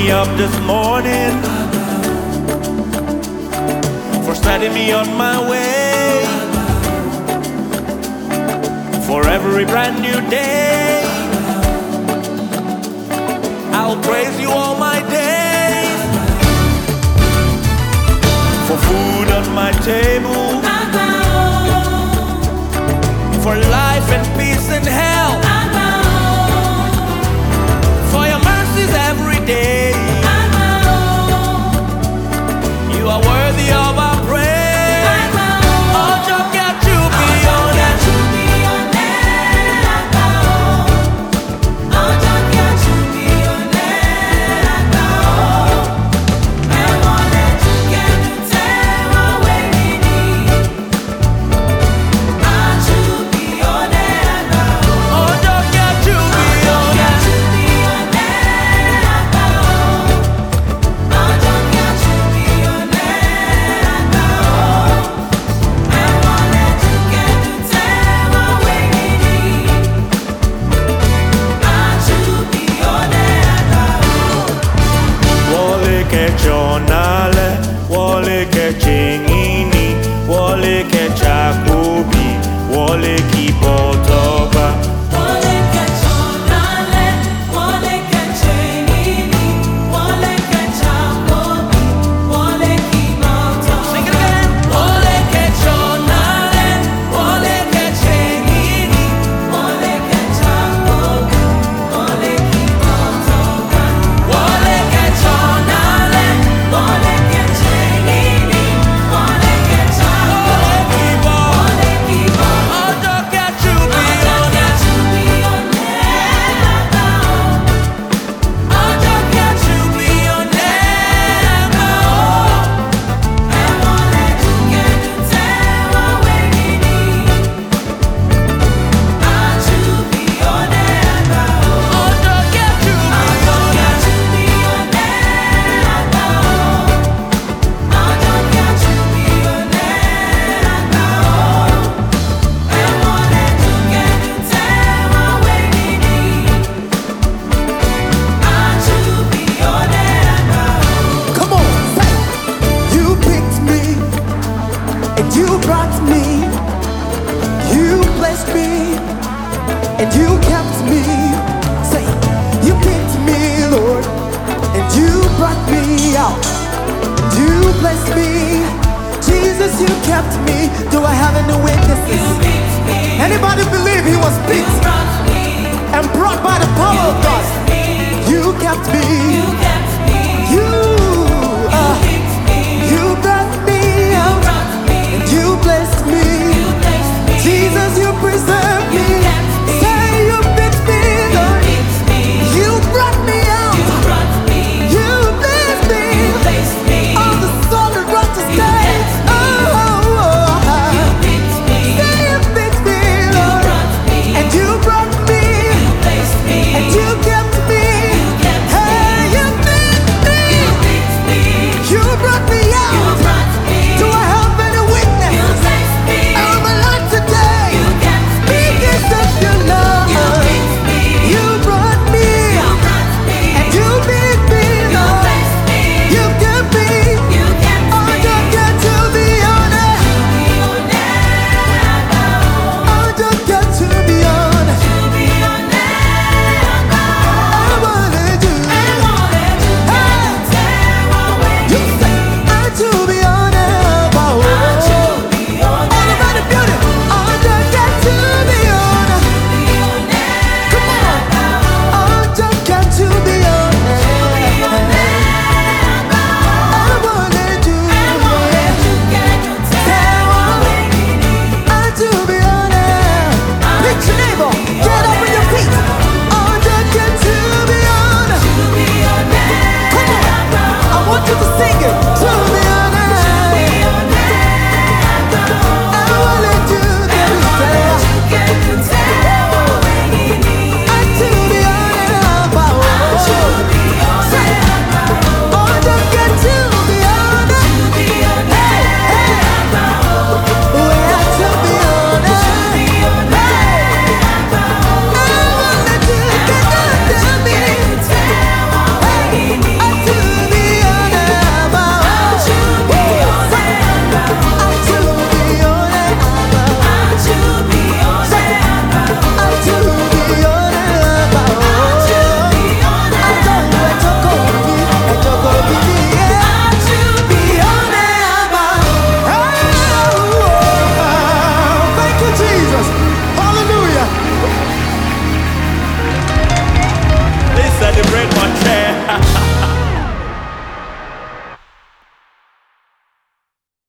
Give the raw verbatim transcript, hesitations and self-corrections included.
me up this morning, for setting me on my way, for every brand new day. I'll praise you all my days, for food on my table, for life and peace in health, for your mercies every day. You are worthy of our praise. Oh, just get to be on it. Chonale, wole ke chingini, wole ke chakubi, wole ki botoba. Wole ke chonale, wole ke chingini, wole ke chakubi, wole ki botoba. Sing it again. Wole ke chonale, wole ke chingini, wole ke chakubi, wole ki botoba. Wole ke chonale, wole ke chingini, wole ke chakubi, wole ki botoba. Oh, just get to be Oh, on just it. get to be on it. Oh, just get to be on it. And won't let you get to tell away me. Oh, to be on it. Oh, just get to be Oh, on just it. get to be on it. Oh, just get to be on it. And won't let you get to tell away me. Oh, to be on it. Come on, say, you picked me and you brought me, you blessed me and you kept me. Say, you picked me, Lord, and you brought me out, and you blessed me. Jesus, you kept me. Do I have any You witnesses? picked me. Anybody believe he was You picked brought me. and brought by the power You of God? blessed me. You kept me. You